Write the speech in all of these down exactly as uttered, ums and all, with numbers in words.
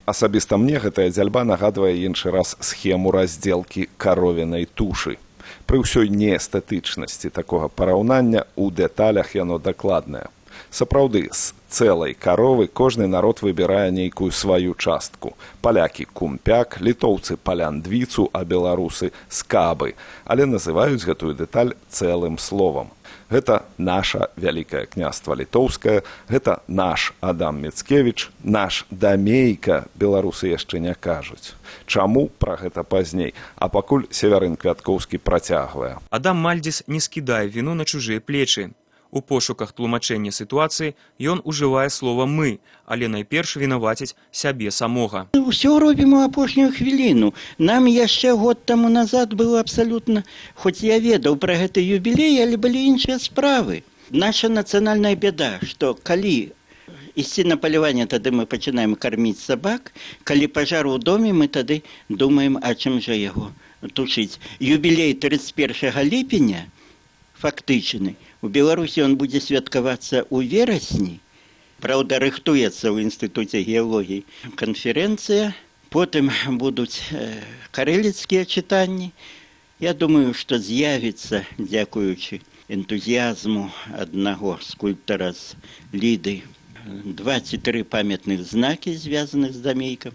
Асабіста мне гэтая дзяльба нагадвае іншы раз схему раздзелкі каровінай тушы. Пры ўсёй неэстэтычнасці такога параўнання у дэталях яно дакладнае. Сапраўды, з цэлай каровы кожны народ выбірае нейкую сваю частку. Палякі кумпяк, літоўцы паляндвіцу, а беларусы скабы, але называюць гэтую дэталь цэлым словам. Гэта наша вялікае княства літоўскае, гэта наш Адам Міцкевіч, наш дамейка, беларусы яшчэ не кажуць. Чаму, пра гэта пазней, а пакуль Севярын Квяткоўскі працягвае. Адам Мальдзіс не скідае віну на чужыя плечы. У пошуках тлумачэння сітуацыі ён ужывае слова «мы», але найперш вінаваціць сябе самога. Усё робім у апошнюю хвіліну. Нам яшчэ год таму назад было абсалютна, хоць я ведаў пра гэты юбілей, але былі іншыя справы. Наша нацыянальная бяда, што калі ісці на паляванне, тады мы пачынаем карміць сабак, калі пажар у доме, мы тады думаем, а чым жа яго тушыць. Юбілей трыццаць першага ліпеня фактычны. У Беларусі ён будзе святкавацца ў верасні. Праўда, рыхтуецца ў Інстытуце геалогіі канферэнцыя. Потым будуць э, карэліцкія чытанні. Я думаю, што з'явіцца, дзякуючы энтузіязму аднаго скульптара з Ліды, два ці тры памятных знакі, звязаных з дамейкам.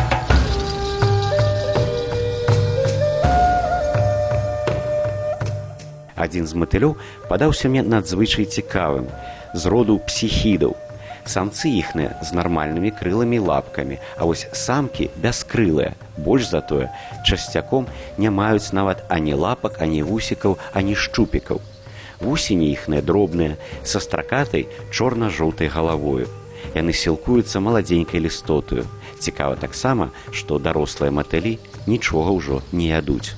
Адзін з матылёў падаўся мне надзвычай цікавым, з роду псіхідаў. Самцы іхныя з нармальнымі крыламі і лапкамі, а вось самкі бяскрылыя. Больш за тое, часцяком не маюць нават ані лапак, ані вусікаў, ані шчупікаў. Вусені іхныя дробныя, са стракатай чорна-жоўтай галавою. Яны сілкуюцца маладзенькай лістотаю. Цікава таксама, што дарослыя матылі нічога ўжо не ядуць.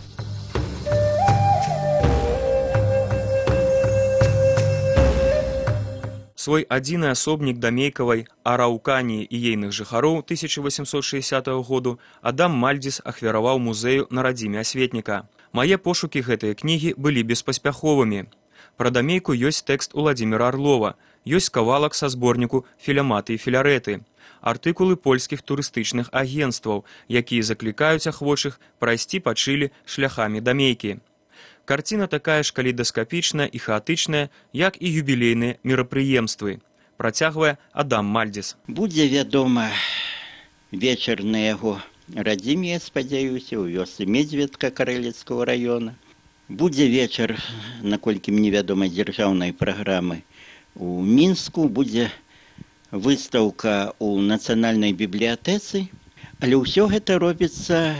Свой адзіны асобнік дамейкавай Арауканіі і ейных жыхароў тысяча восемьсот шестидесятого году Адам Мальдзіс ахвяраваў музею на радзіме асветніка. Мае пошукі гэтыя кнігі былі беспаспяховымі. Пра дамейку ёсць тэкст Уладзіміра Арлова, ёсць кавалак са зборніку «Філяматы і філярэты», артыкулы польскіх турыстычных агенцтваў, якія заклікаюць ахвочых прайсці па Чылі шляхамі дамейкі. Карціна такая ж калейдаскапічная і хаатычная, як і юбілейныя мерапрыемствы, працягвае Адам Мальдзіс. Будзе вядома вечар на яго радзіме, я спадзяюся, у вёсцы Медзведка Карэліцкага раёна. Будзе вечар, наколькі мне вядома, дзяржаўнай праграмы у Мінску, будзе выстаўка ў нацыянальнай бібліятэцы, але ўсё гэта робіцца,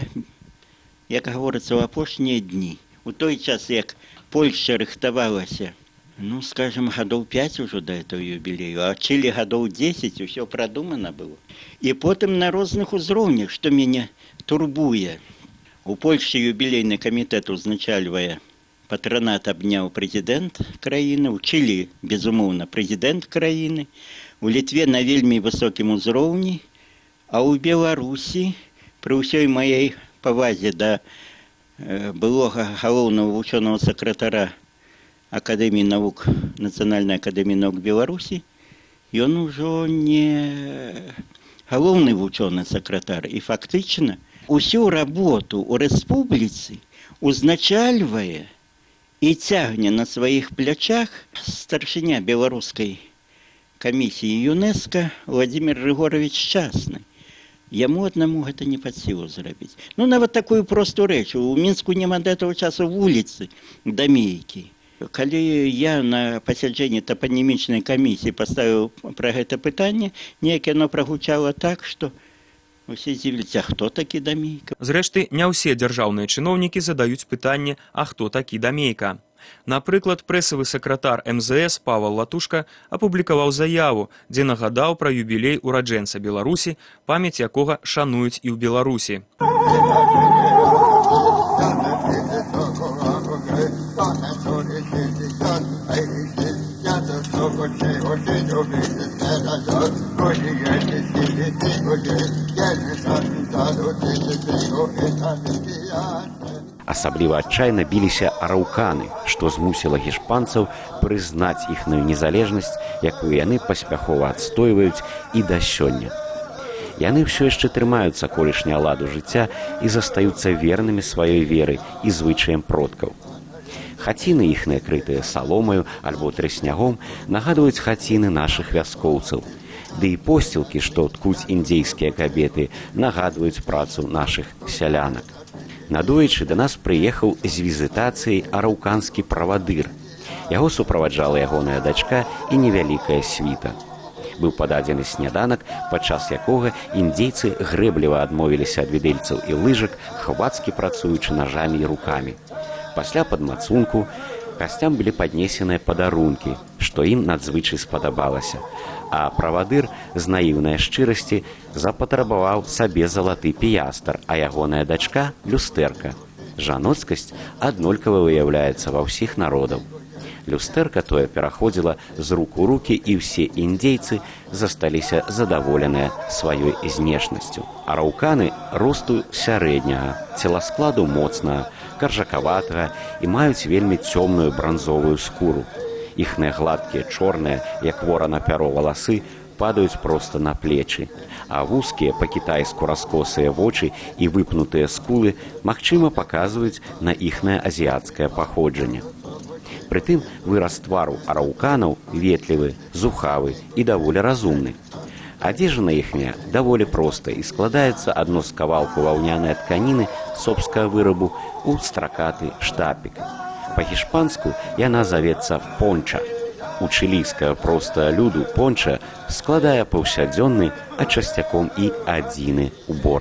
як гаворыцца, ў апошнія дні. У той час, як Польшча рыхтавалася, ну, скажем, гадоў пяць ужо да этого юбілею, а Чылі гадоў дзесяць, усё прадумана было. І потым на розных узроўнях, што мяне турбуе. У Польшчы юбілейны камітэт узначальвае патранат абняў прэзідэнт краіны, у Чылі, безумоўна, прэзідэнт краіны, у Літве на вельмі высокім узроўні, а ў Беларусі, пры ўсёй маёй павазе да былога галоўнага вучонага сакратара Акадэміі навук, Нацыянальнай акадэміі навук Беларусі, ён ужо не галоўны вучоны сакратар. І фактычна усю работу ў рэспубліцы узначальвае і цягне на сваіх плячах старшыня беларускай камісіі ЮНЕСКО Владимир Григорович Шчасны. Яму аднаму гэта не пад сілу зрабіць. Ну, нават такую простую рэч. У Мінску няма да этого часу вуліцы, дамейкі. Калі я на пасяджэнні тапанімічнай камісіі паставіў пра гэта пытанне, неяк яно прагучала так, што усе здзівіліся, а хто такі дамейка? Зрэшты, не ўсе дзяржаўныя чыноўнікі задаюць пытанне, а хто такі дамейка. Напрыклад, прэсавы сакратар эм зэ эс Павал Латушка апублікаваў заяву, дзе нагадаў пра юбілей ураджэнца Беларусі, памяць якога шануюць і ў Беларусі. Асабліва адчайна біліся араўканы, што змусіла гішпанцаў прызнаць іхную незалежнасць, якую яны паспяхова адстойваюць і да сёння. Яны ўсё яшчэ трымаюцца колішняга ладу жыцця і застаюцца вернымі сваёй веры і звычаям продкаў. Хаціны іхныя, крытыя саломаю альбо трыснягом, нагадваюць хаціны нашых вяскоўцаў. Ды і посцілкі, што ткуць індзейскія кабеты, нагадваюць працу нашых сялянак. Надоечы да нас прыехаў з візітацыяй араўканскі правадыр. Яго суправаджала ягоная дачка і невялікая світа. Быў пададзены сняданак, падчас якога індзейцы грэбліва адмовіліся ад відэльцаў і лыжак, хвацкі працуючы нажамі і рукамі. Пасля падмацунку гасцям былі паднесеныя падарункі, што ім надзвычай спадабалася, а правадыр з наіўнай шчырасці запатрабаваў сабе залаты піястр, а ягоная дачка – люстэрка. Жаноцкасць аднолькава выяўляецца ва ўсіх народаў. Люстэрка тое пераходзіла з рук у рукі, і ўсе індзейцы засталіся задаволеныя сваёй знешнасцю. Араўканы росту сярэдняга, целаскладу моцнага, каржакаватага і маюць вельмі цёмную бранзовую скуру. Іхныя гладкія, чорныя, як ворана пяро валасы, падаюць проста на плечы, а вузкія па-кітайску раскосыя вочы і выпнутыя скулы магчыма паказваюць на іхнае азіяцкае паходжанне. Прытым выраз твару араўканаў ветлівы, зухавы і даволі разумны. Адзежына іхняя даволі проста і складаецца адно з кавалку ваўнянай тканіны собскага вырабу ў стракаты штапік. Па-гішпанску яна завецца понча. У чылійскага простага люду понча складае паўсядзённы, а часцяком і адзіны убор.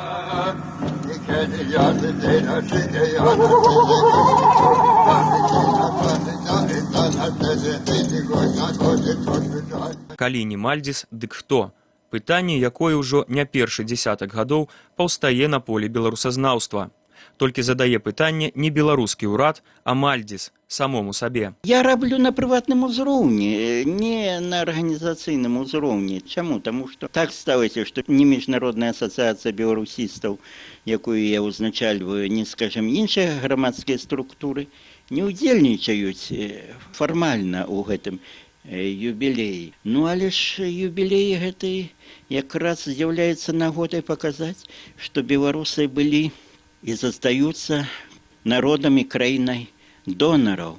Калі не Мальдзіс, дык хто? Пытанне, якое ўжо не першы дзесятак гадоў паўстае на полі беларусазнаўства. Толькі задае пытанне не беларускі ўрад, а Мальдзіс самому сабе. Я раблю на прыватным узроўні, не на арганізацыйным узроўні. Чаму? Таму што так сталася, што не міжнародная асацыяцыя беларусістаў, якую я ўзначальваю, не, скажем, іншыя грамадскія структуры, не ўдзельнічаюць фармальна ў гэтым юбілеі. Ну, але ж юбілеі гэтай якраз з'яўляецца нагодай паказаць, што беларусы былі і застаюцца народам і краінай донараў.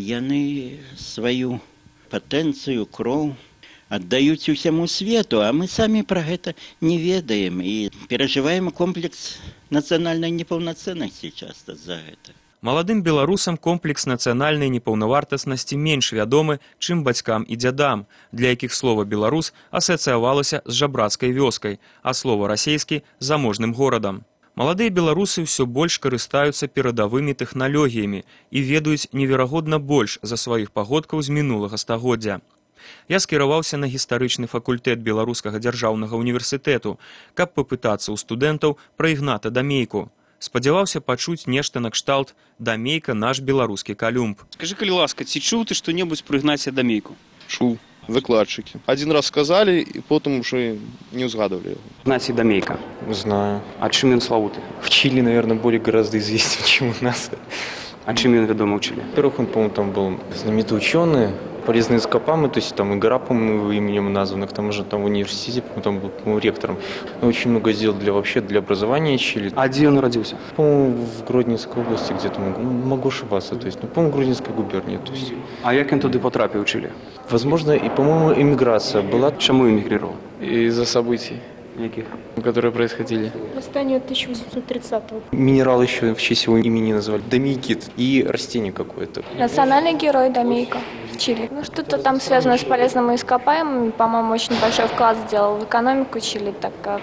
Яны сваю патэнцыю, кроў аддаюць усяму свету, а мы самі пра гэта не ведаем і перажываем комплекс нацыянальнай непаўнацэннасці часта з-за гэта. Маладым беларусам комплекс нацыянальнай непаўнавартаснасці менш вядомы, чым бацькам і дзядам, для якіх слова «беларус» асацыявалася з жабрацкай вёскай, а слова «расейскі» – заможным горадам. Маладыя беларусы ўсё больш карыстаюцца перадавымі тэхналогіямі і ведаюць неверагодна больш за сваіх пагодкаў з мінулага стагоддзя. Я скіраваўся на гістарычны факультэт Беларускага дзяржаўнага універсітэту, каб папытацца ў студэнтаў пра Ігната Дамейку. Спадзяваўся пачуць нешта накшталт «Дамейка – наш беларускі Калюмб». Скажи, калі ласка, ці чуў ты што-небудзь пра Ігнація Дамейку? Чуў. Выкладчыкі. Один раз сказали, і потім уже не узгадывали его. Игнатий Дамейка. Знаю. А чым ён славуты? В Чили, наверное, более гораздо известен, чем у нас. А чым ён вядомы ў Чили? Во-первых, он, по-моему, там был знаменитый ученый, полезные ископаемые, то есть там и гора, по-моему, именем названа, к тому же там в университете, там был, по-моему, ректором. Он очень много сделал для, вообще для образования Чили. А где он родился? По-моему, в Гродненской области где-то, могу, могу ошибаться, то есть, ну, по-моему, Гродненской губернии. То есть. А як ён туды потрапіў у Чили? Возможно, и, по-моему, эмиграция была. Чему эмигрировал? Из-за событий. Яких? Которые происходили. Восстание тысяча восемьсот тридцатого. Минерал еще в честь его имени назвали. Домейкит. И растение какое-то. Национальный герой Домейка в Чили. Ну, что-то там связано с полезными ископаемыми. По-моему, очень большой вклад сделал в экономику Чили, так как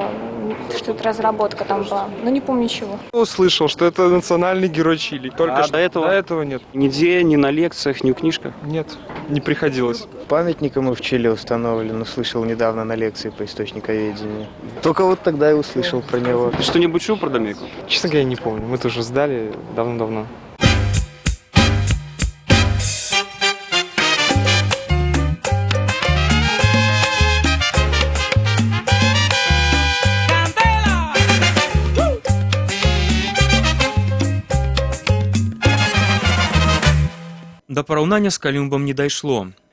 э, что-то разработка там была. Но не помню чего. Услышал, что это национальный герой Чили. Только а что до этого? До этого нет. Нигде, ни на лекциях, ни в книжках? Нет, не приходилось. Памятник ему в Чили установлен, услышал недавно на лекции по источниковедению. Только вот тогда и услышал про него. Ты что-нибудь чув про Домейку? Честно говоря, не помню. Мы тоже сдали давно-давно. Да параўнання з Калюмбам не дайшло.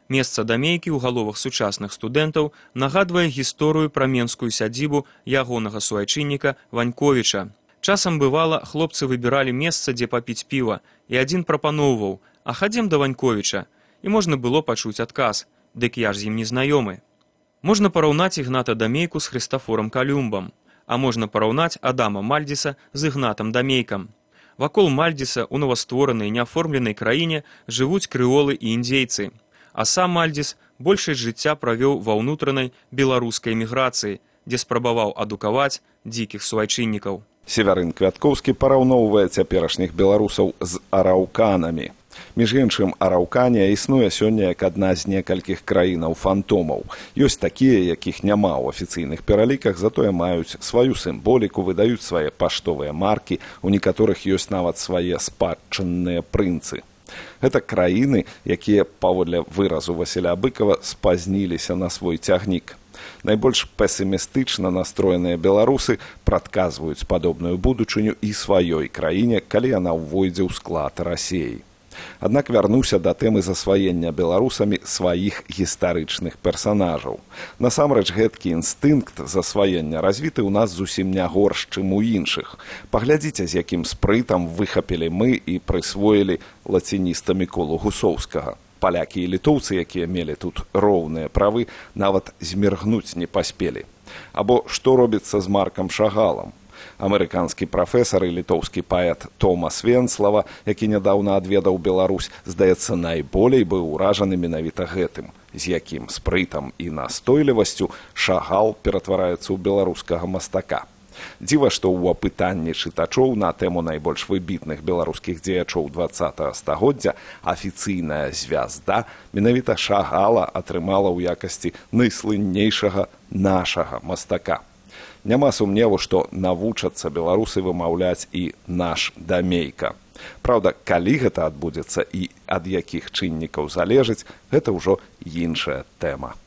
Месца дамейкі ў галовах сучасных студэнтаў нагадвае гісторыю пра менскую сядзібу ягонага суайчынніка Ваньковіча. Часам бывала, хлопцы выбіралі месца, дзе папіць піва, і адзін прапаноўваў: «А хадзем да Ваньковіча», і можна было пачуць адказ: «Дык я ж з ім не знаёмы». Можна параўнаць Ігната Дамейку з Хрыстафорам Калюмбам, а можна параўнаць Адама Мальдзіса з Ігнатам Дамейкам. Вакол Мальдзіса ў новастворанай неаформленай краіне жывуць крэолы і індзейцы, а сам Мальдзіс большасць жыцця правёў ва ўнутранай беларускай эміграцыі, дзе спрабаваў адукаваць дзікіх суайчыннікаў. Севярын Квяткоўскі параўноўвае цяперашніх беларусаў з араўканамі. Між іншым, араўканія існуе сёння як адна з некалькіх краінаў-фантомаў. Ёсць такія, якіх няма ў афіцыйных пераліках, затое маюць сваю сімволіку, выдаюць свае паштовыя маркі, у некаторых ёсць нават свае спадчынныя прынцы. Гэта краіны, якія, паводле выразу Васіля Быкава, спазніліся на свой цягнік. Найбольш песімістычна настроеныя беларусы прадказваюць падобную будучыню і сваёй краіне, калі яна ўвойдзе ў склад Расіі. Аднак вярнуўся да тэмы засваення беларусамі сваіх гістарычных персанажаў. Насамрэч, гэткі інстынкт засваення развіты ў нас зусім не горш, чым у іншых. Паглядзіце, з якім спрытам выхапілі мы і прысвоілі лацініста Міколу Гусоўскага. Палякі і літоўцы, якія мелі тут роўныя правы, нават зміргнуць не паспелі. Або што робіцца з Маркам Шагалам? Амерыканскі прафесар і літоўскі паэт Томас Венслава, які нядаўна адведаў Беларусь, здаецца, найболей быў уражаны менавіта гэтым, з якім спрытам і настойлівасцю Шагал ператвараецца ў беларускага мастака. Дзіва, што ў апытанні чытачоў на тэму найбольш выбітных беларускіх дзеячоў дваццатага стагоддзя афіцыйная звязда менавіта Шагала атрымала ў якасці найслыннейшага нашага мастака. Няма сумневу, што навучацца беларусы вымаўляць і наш Дамейка. Праўда, калі гэта адбудзецца і ад якіх чыннікаў залежыць, гэта ўжо іншая тэма.